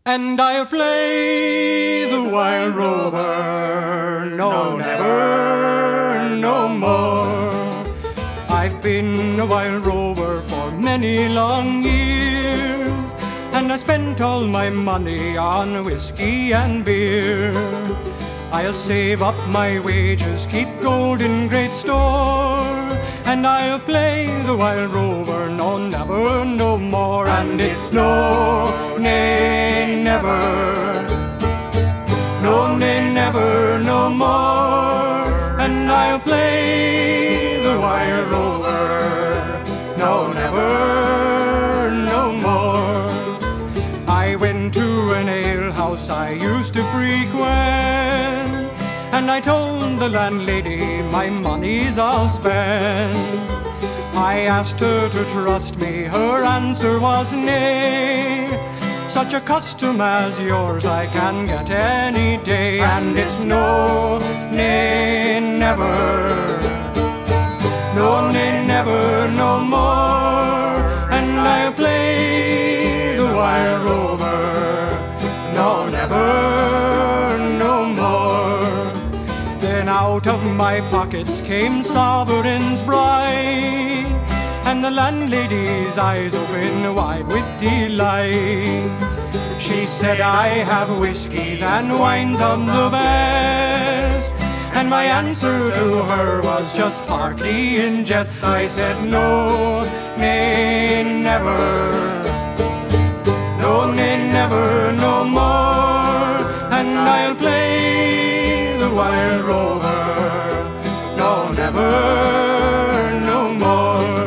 and I'll play the wild rover. No, never, no more. I've been a wild rover for many long years, and I spent all my money on whiskey and beer. I'll save up my wages, keep gold in great store, and I'll play the wild rover, no, never, no more. And it's no, nay, never, no, nay, never, no more. And I'll play the wild rover, no, never, no more. I went to an alehouse I used to frequent, and I told the landlady my money's all spent. I asked her to trust me, her answer was nay. Such a custom as yours I can get any day. And it's no, nay, never, no, nay, never, no more. And I'll play the wild rover, no, never, no more. Then out of my pockets came sovereigns bright, and the landlady's eyes opened wide with delight. She said, I have whiskies and wines of the best, and my answer to her was just partly in jest. I said, no, nay, never, no, nay, never, no more. And I'll play the wild rover, no, never, no more.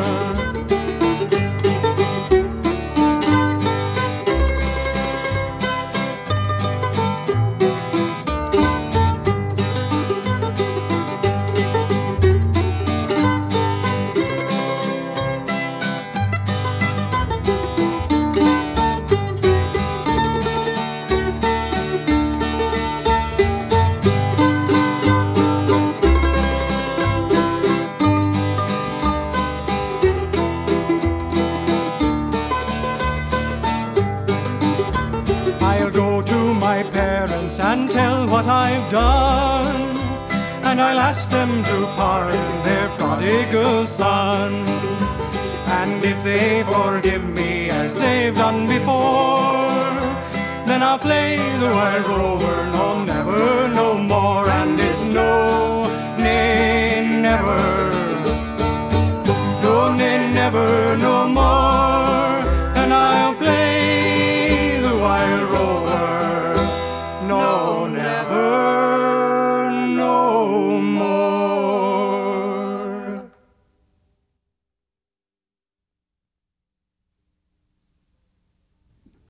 I'll go to my parents and tell what I've done, and I'll ask them to pardon their prodigal son. And if they forgive me as they've done before, then I'll play the wild rover, no, never, no more. And it's no, nay, never, no, nay, never, no more. And I'll play the wild rover, no, never.